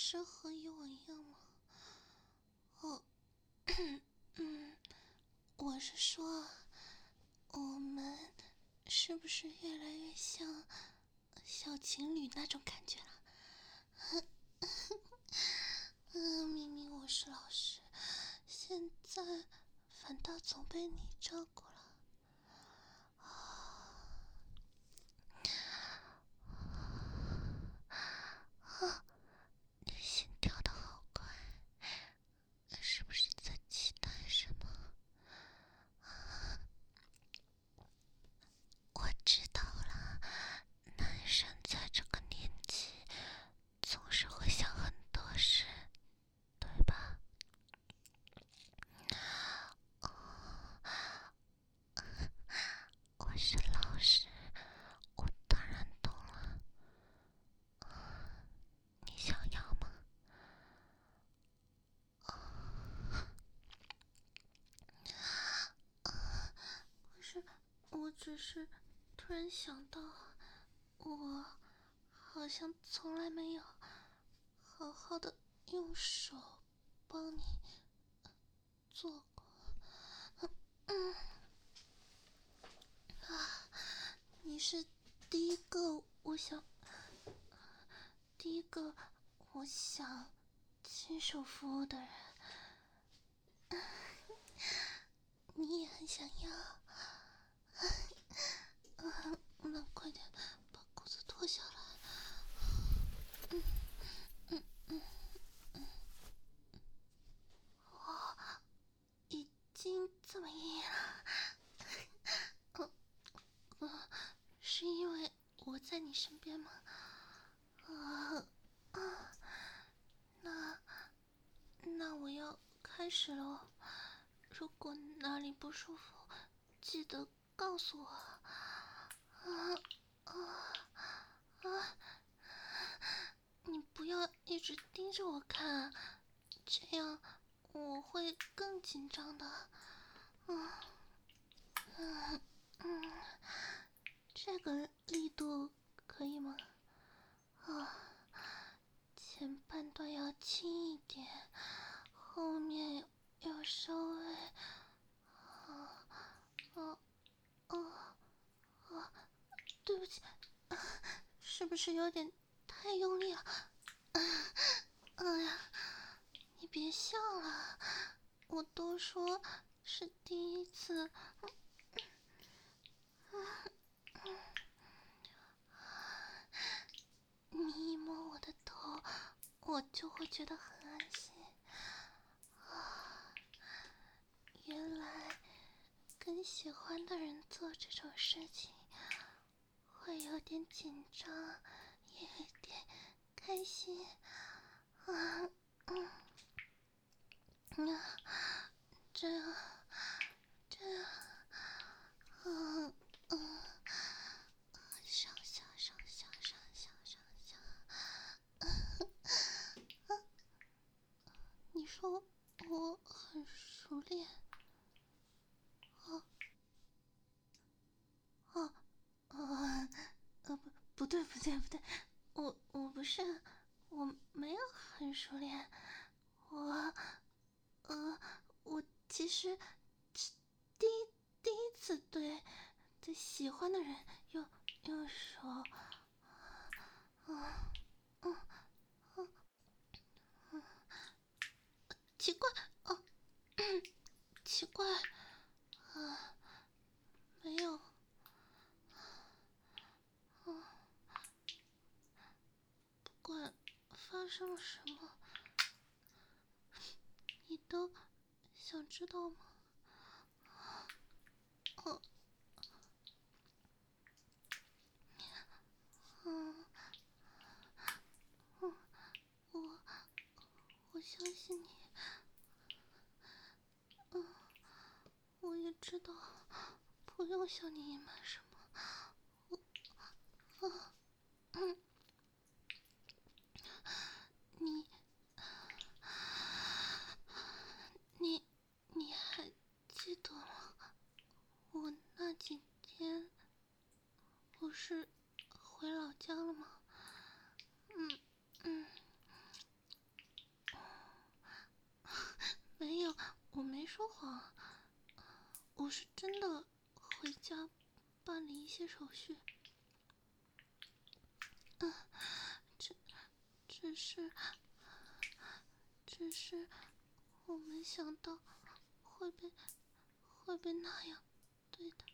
是和以往一样吗？哦，我是说，我们是不是越来越像小情侣那种感觉了？明明我是老师，现在反倒总被你照顾了。你心跳的好快，是不是在期待什么？我知道了，男生在这个年纪总是会想很多事，对吧？我是老师，我当然懂了。你想要吗？不是，我只是突然想到，我好像从来没有好好的用手帮你做过。你是第一个我想亲手服务的人。你也很想要。那快点把裤子脱下来。已经这么硬了。是因为我在你身边吗？那我要开始喽。如果哪里不舒服，记得告诉我。你不要一直盯着我看，这样我会更紧张的。这个力度可以吗？前半段要轻一点，后面要稍微……对不起，是不是有点太用力了？哎呀，你别笑了，我都说是第一次。你一摸我的头，我就会觉得很安心。原来跟喜欢的人做这种事情，会有点紧张，也有点开心。这样，上下上下上下上下。你说我很熟练？哦哦不对，我不是，我没有很熟练，我我其实第一第一次对喜欢的人用手。奇怪哦，奇怪，没有。不管发生了什么，你都想知道吗？我相信你。我也知道，不用向你隐瞒什么。你你你还记得吗？我那几天不是回老家了吗？ 说谎，我是真的回家办理一些手续。只是我没想到会被那样对待。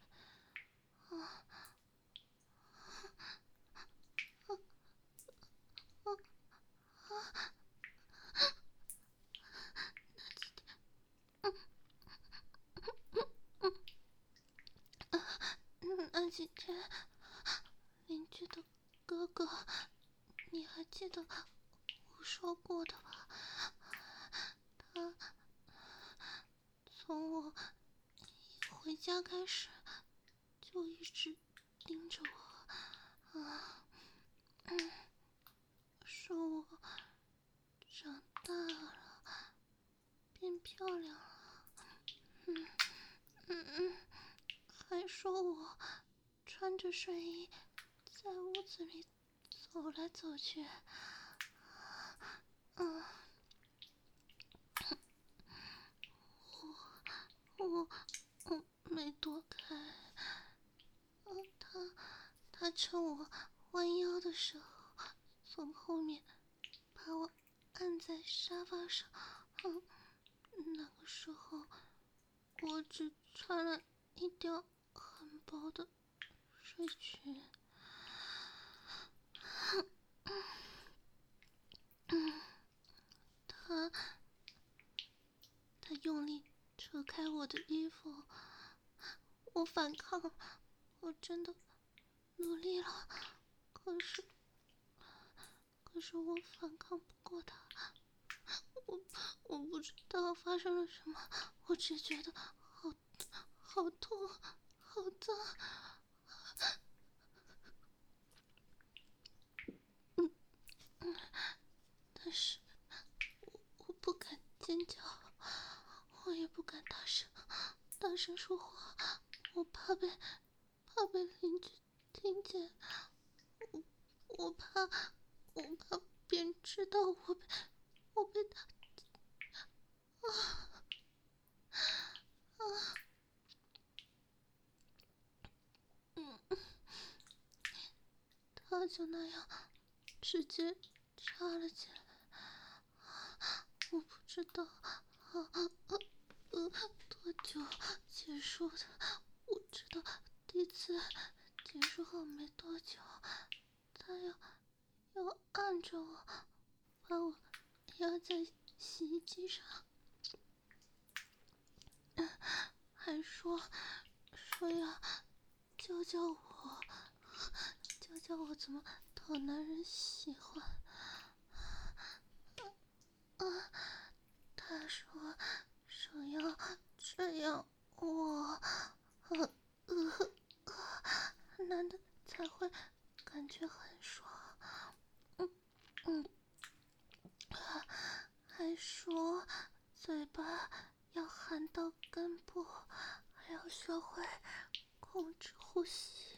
那几天，邻居的哥哥，你还记得我说过的吧？他从我一回家开始，就一直盯着我，说我长大了，变漂亮了，还说我穿着睡衣在屋子里走来走去，我没躲开，他趁我弯腰的时候，从后面把我按在沙发上。那个时候，我只穿了一条很薄的睡裙。他用力扯开我的衣服，我反抗，我真的努力了，可是我反抗不过他。我不知道发生了什么，我只觉得好痛，好脏。但是我不敢尖叫，我也不敢大声说话，我怕被邻居听见，我怕别人知道我被他他就那样直接插了进来。我不知道多久结束的，我知道第一次结束后没多久，他要按着我，把我压在洗衣机上，还说要教我怎么讨男人喜欢。他说要这样我男的才会感觉很爽。还说嘴巴要含到根部，还要学会控制呼吸。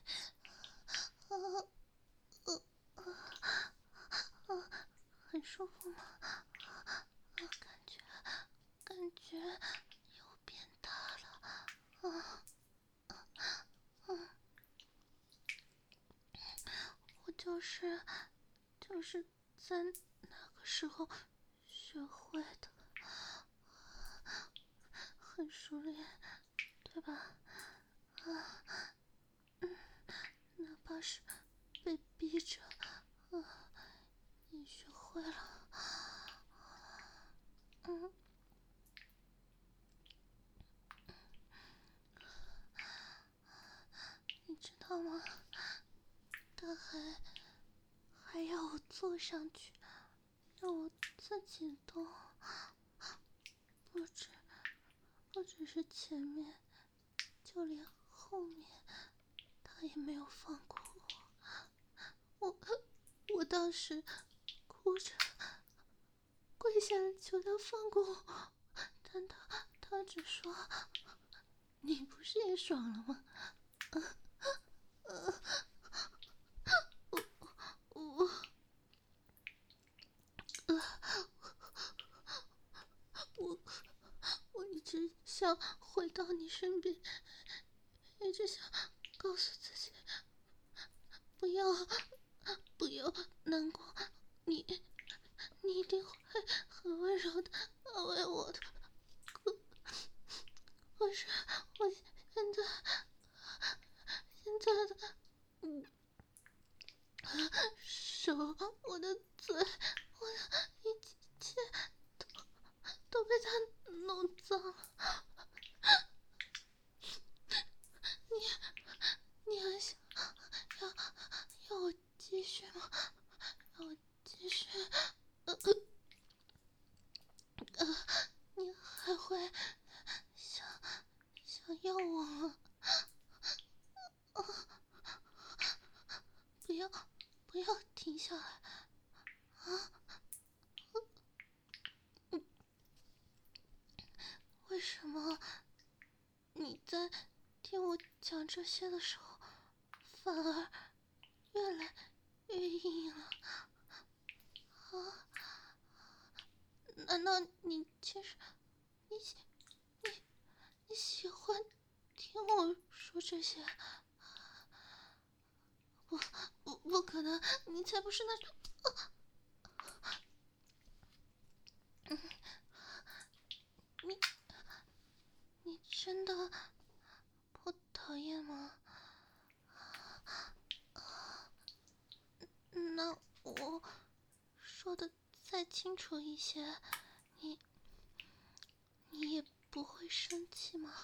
很舒服吗？感觉又变大了。我就是在那个时候学会的，很熟练，对吧？哪怕是被逼着，也学会了。你知道吗？他还要我坐上去，让我自己动，不只是前面，就连后面，他也没有放过我。我当时哭着跪下来求他放过我，但他只说：“你不是也爽了吗？”我一直想回到你身边，一直想告诉自己不要难过，你一定会很温柔的安慰我的。可是我现在的手，我的嘴，我的一切都被他弄脏了。你还想要我继续吗？让我继续？你还会想要我吗？不要停下来啊！为什么你在听我讲这些的时候，反而越来越硬了？啊？难道你其实你喜欢听我说这些？不可能，你才不是那种。你真的不讨厌吗？那我说的再清楚一些，你也不会生气吗？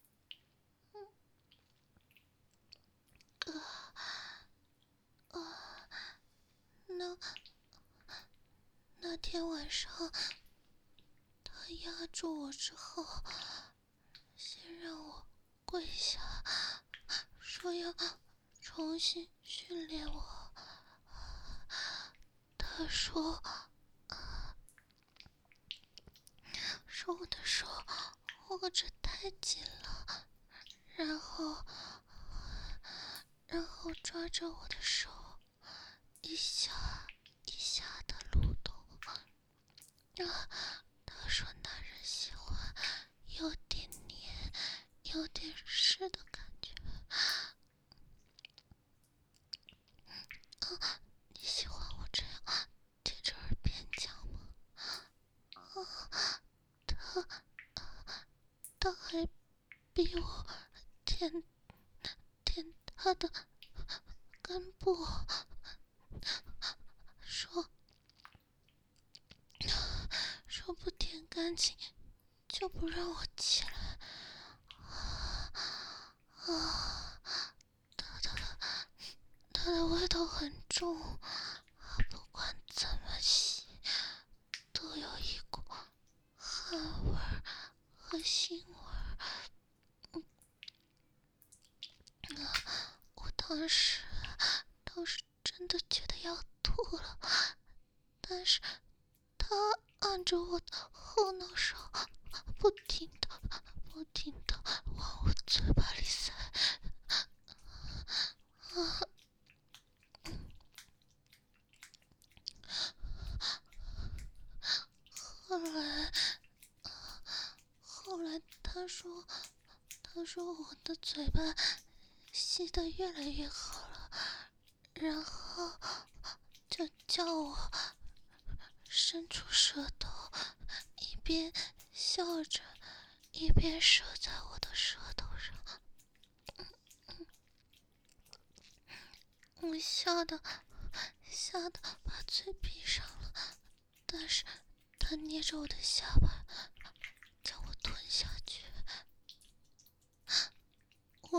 那天晚上，他压住我之后，先让我跪下，说要重新训练我。他说我的手握着太紧了，然后抓着我的手，一下一下的撸动。他说男人喜欢有点黏有点湿的感觉。你喜欢我这样贴着耳边讲吗？他还逼我舔他的根部，说不舔干净就不让我起来。他的味道很重，不管怎么洗都有一股汗味和腥味。我当时真的觉得要吐了，但是他按着我的后脑勺，不停的往我嘴巴里塞。后来他说我的嘴巴吸得越来越好了，然后就叫我伸出舌头，一边笑着一边射在我的舌头上。我吓得把嘴闭上了，但是他捏着我的下巴将我吞下去。我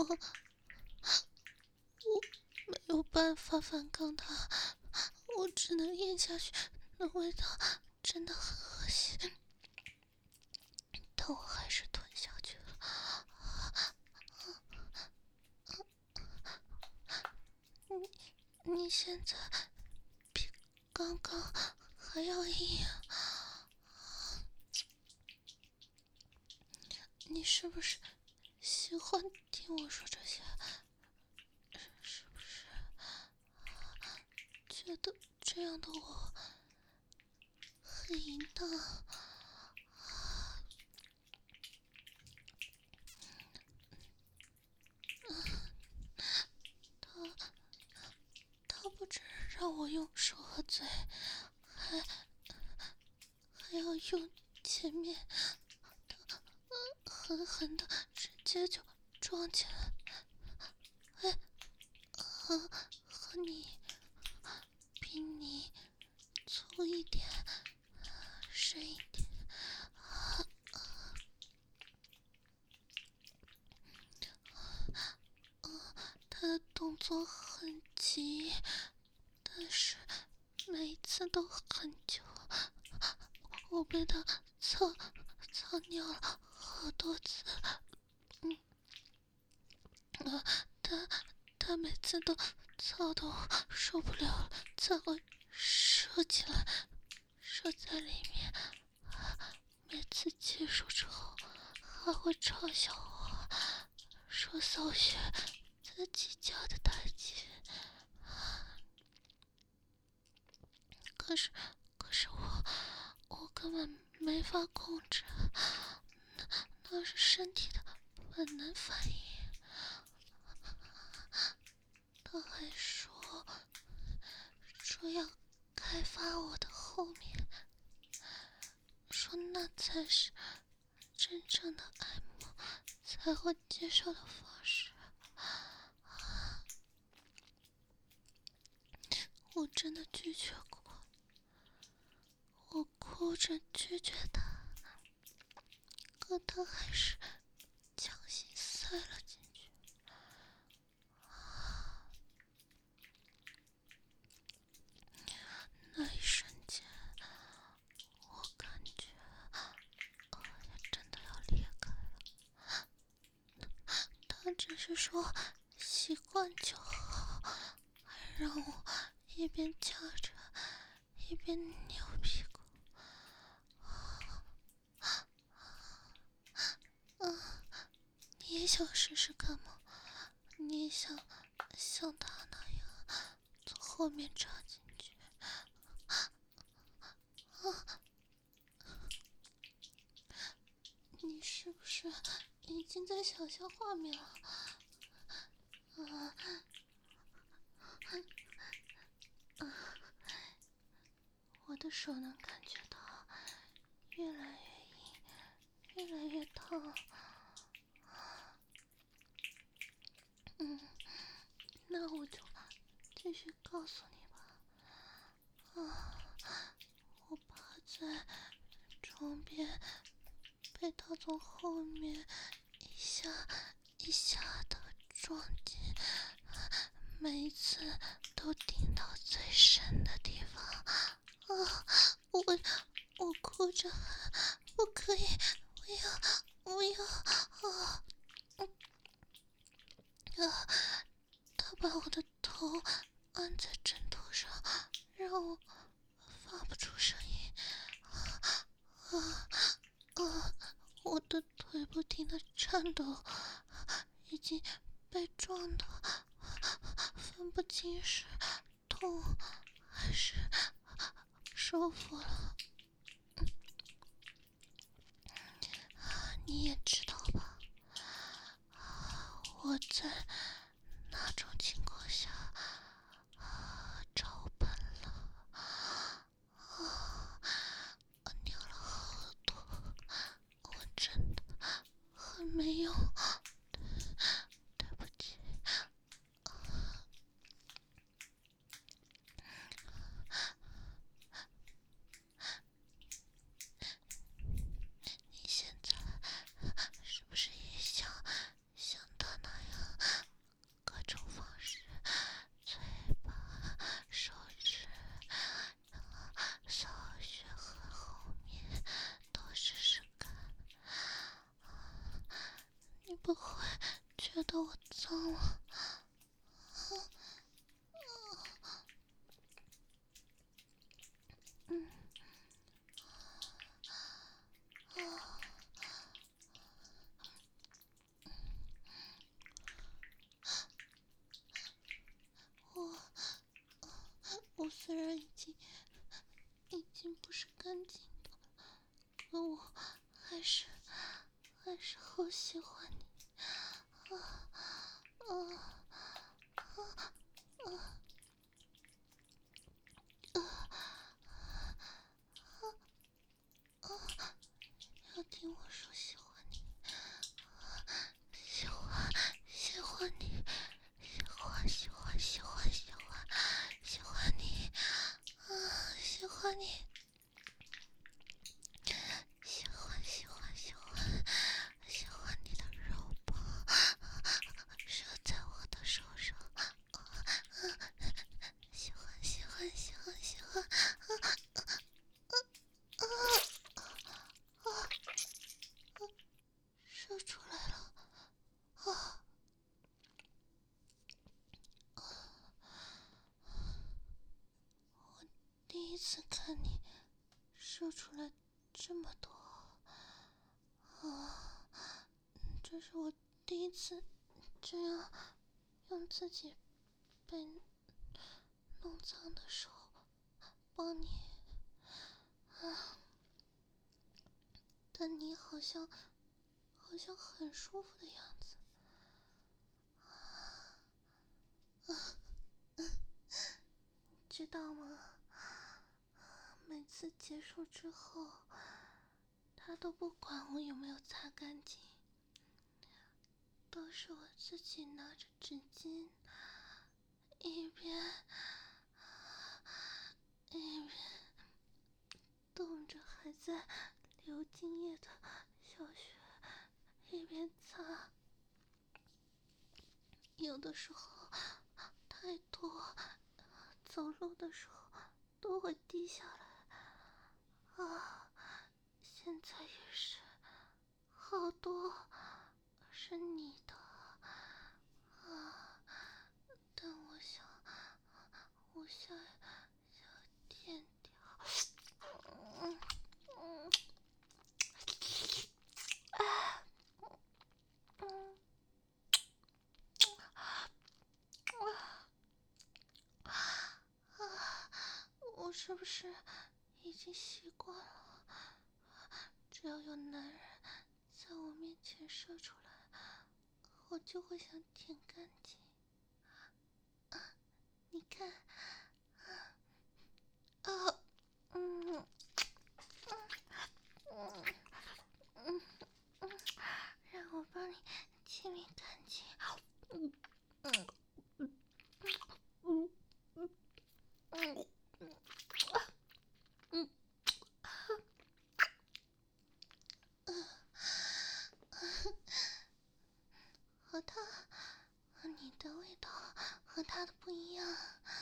没有办法反抗他，我只能咽下去。那味道真的很恶心，但我还是吞下去了。你现在比刚刚还要硬啊！你是不是喜欢听我说这些？是不是觉得这样的我很淫荡？ 我用手和嘴，还要用前面狠狠的直接就撞起来，和你比你粗一点，深一点。他的动作很急，但是每一次都很久。我被他操尿了好多次。他每次都操得我受不了了，才会射起来，射在里面。每次结束之后，还会嘲笑我，说扫雪自己家的台阶。可是我根本没法控制，那是身体的本能反应。他还说要开发我的后面，说那才是真正的爱慕才会接受的方式。我真的拒绝过，我哭着拒绝他，可他还是强行塞了进去。那一瞬间，我感觉也真的要裂开了。他只是说习惯就好，还让我一边夹着一边扭屁股。你也想试试看吗？你也想像他那样从后面插进去？你是不是已经在想象画面了？我的手能感觉到越来越硬，越来越烫。那我就继续告诉你吧。我趴在床边，被他从后面一下一下的撞进，每一次都顶到最深的地方。我哭着喊，不可以，不要！他把我的头按在枕头上，让我发不出声音。我的腿不停地颤抖，已经被撞得分不清是痛还是舒服了。你也知道吧，我在那种情况下照本了，我尿了好多，我真的很没用，对不起。你现在是不是也像他那样，各种方式，嘴巴、手指、扫穴和后面都试试看？你不会觉得我脏了？我虽然已经不是干净的，可我还是好喜欢你。 射出来了啊！我第一次看你射出来这么多啊！这是我第一次这样用自己被弄脏的手帮你啊，但你好像很舒服的样子知道吗？每次结束之后，他都不管我有没有擦干净，都是我自己拿着纸巾，一边动着还在流精液的小穴，一边擦。有的时候太多，走路的时候都会滴下来啊！现在也是，好多是你的啊！但我想舔掉，嗯嗯嗯我是不是已经习惯了？只要有男人在我面前射出来，我就会想舔干净。你看，啊，嗯让我帮你清理干净。嗯嗯嗯嗯嗯嗯和你的味道和他的不一样。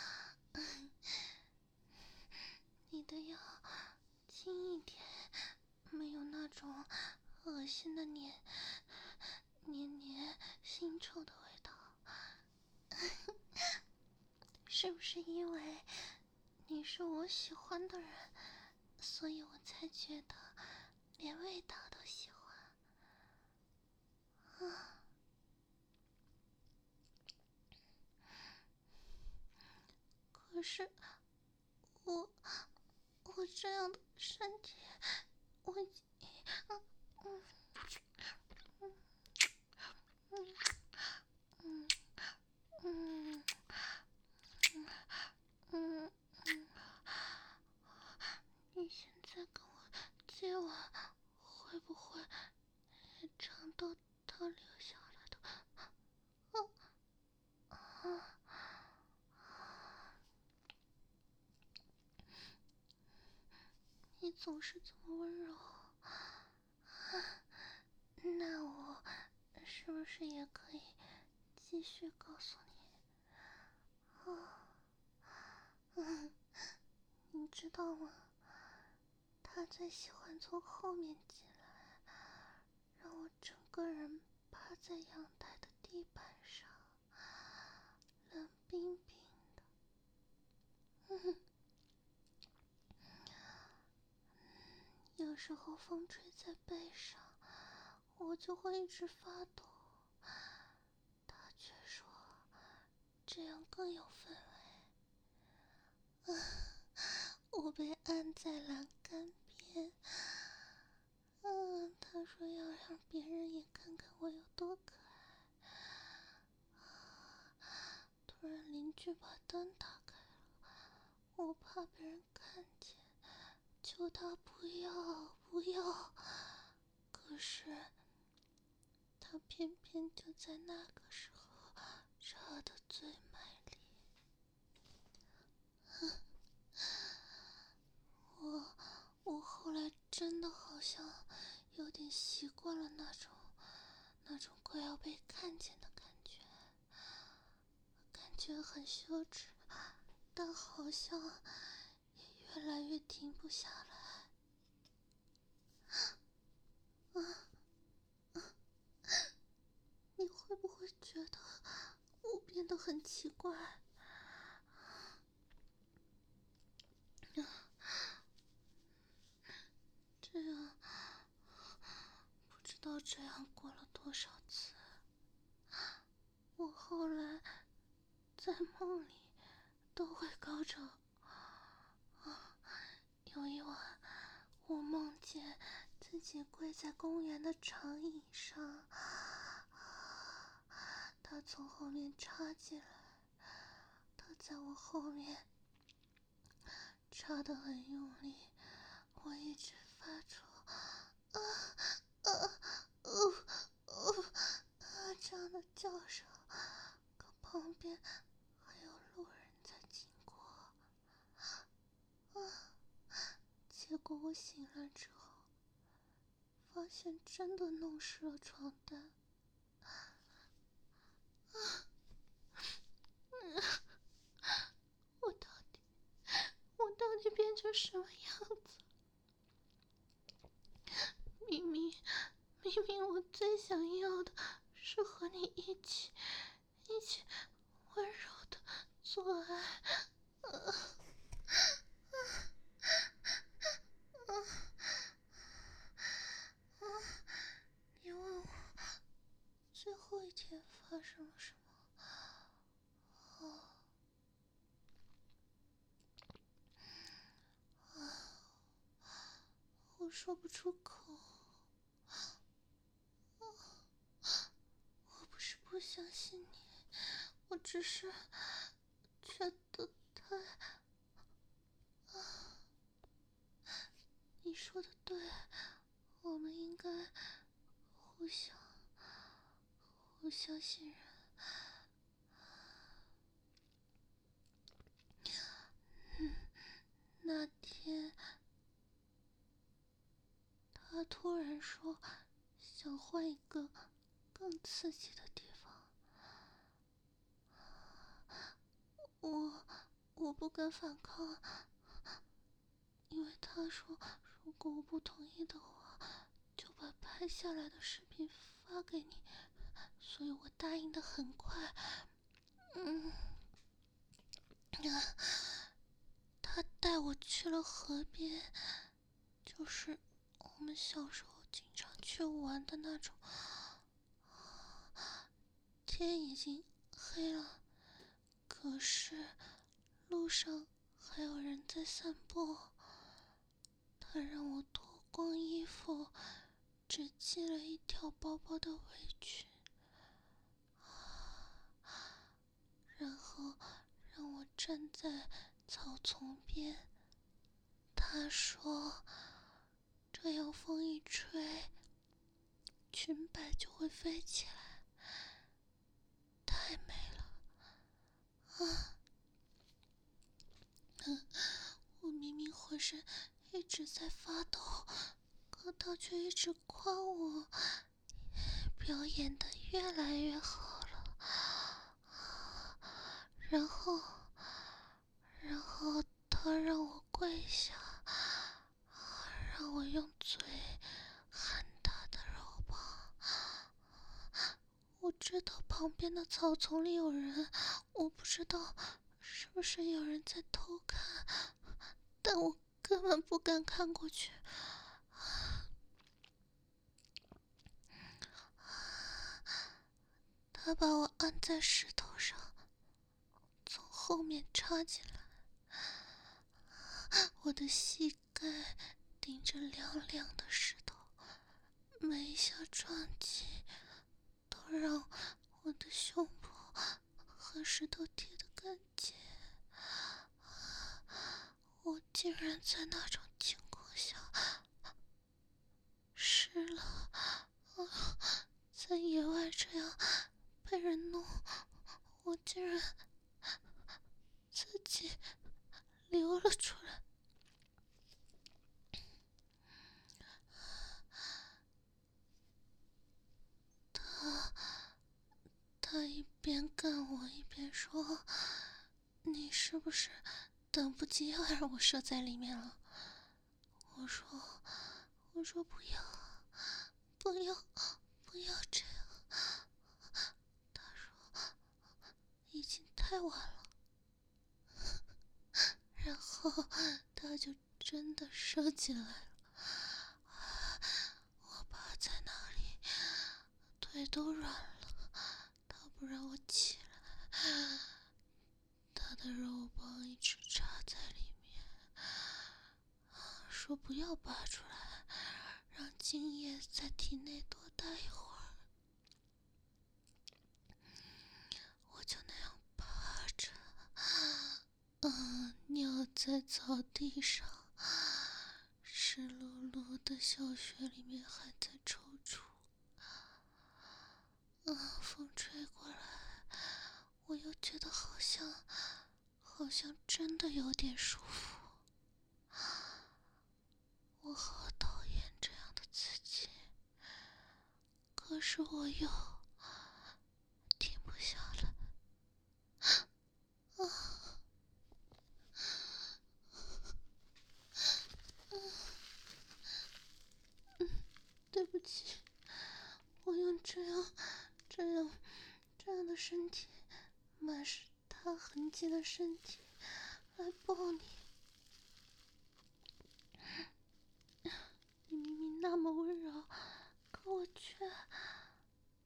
你的要轻一点，没有那种恶心的黏腥臭的味道。是不是因为你是我喜欢的人，所以我才觉得连味道都喜欢啊？可是我这样的身体，我已经嗯嗯嗯你现在跟我接吻，会不会也尝到他留下来的？你总是这么温柔，那我是不是也可以继续告诉你？你知道吗？他最喜欢从后面进来，让我整个人趴在阳台的地板上，冷冰冰的。有时候风吹在背上，我就会一直发抖。他却说这样更有氛围。我被按在栏杆边，他说要让别人也看看我有多可爱。突然邻居把灯打开了，我怕别人看见，求他不要。可是他偏偏就在那个时候插得最卖力。我后来真的好像有点习惯了那种快要被看见的感觉很羞耻，但好像也越来越停不下来。 很奇怪。这样，不知道这样过了多少次。我后来在梦里都会高潮。有一晚，我梦见自己跪在公园的长椅上，他从后面插进来，他在我后面插得很用力，我一直发出这样的叫声，可旁边还有路人在经过。结果我醒来之后，发现真的弄湿了床单。我到底变成什么样子？明明我最想要的是和你一起温柔的做爱。你问我最后一天发生了什么？我说不出口。我不是不相信你，我只是觉得太……你说的对，我们应该互相信任。那天他突然说想换一个更刺激的地方，我不敢反抗，因为他说如果我不同意的话，就把拍下来的视频发给你，所以我答应的很快。他带我去了河边，就是我们小时候经常去玩的那种。天已经黑了，可是路上还有人在散步。他让我脱光衣服，只系了一条薄薄的围裙，然后让我站在草丛边。他说这样风一吹，裙摆就会飞起来，太美了。我明明浑身一直在发抖，可他却一直夸我表演得越来越好了。然后他让我跪下，让我用嘴喊他的肉棒。我知道旁边的草丛里有人，我不知道是不是有人在偷看，但我根本不敢看过去。他把我按在石头上，从后面插进来，我的膝盖顶着凉凉的石头，每一下撞击都让我的胸部和石头贴得更紧。我竟然在那种情况下湿了，在野外这样被人弄，我竟然自己流了出来。他一边干我一边说：“你是不是等不及要让我射在里面了？”我说不要，不要这样。他说已经太晚了。然后他就真的射进来了。我趴在那里，腿都软了，他不让我起来，他的肉棒一直插在里面，说不要拔出来，让精液在体内多待一会儿。我就那样趴着，尿在草地上，湿漉漉的小穴里面还在抽搐。风吹过来，我又觉得好像真的有点舒服。我好讨厌这样的刺激，可是我又停不下来。对不起，我用这样的身体，满是他痕迹的身体来抱你。你明明那么温柔，可我却……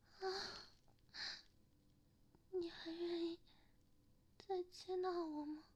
你还愿意再接纳我吗？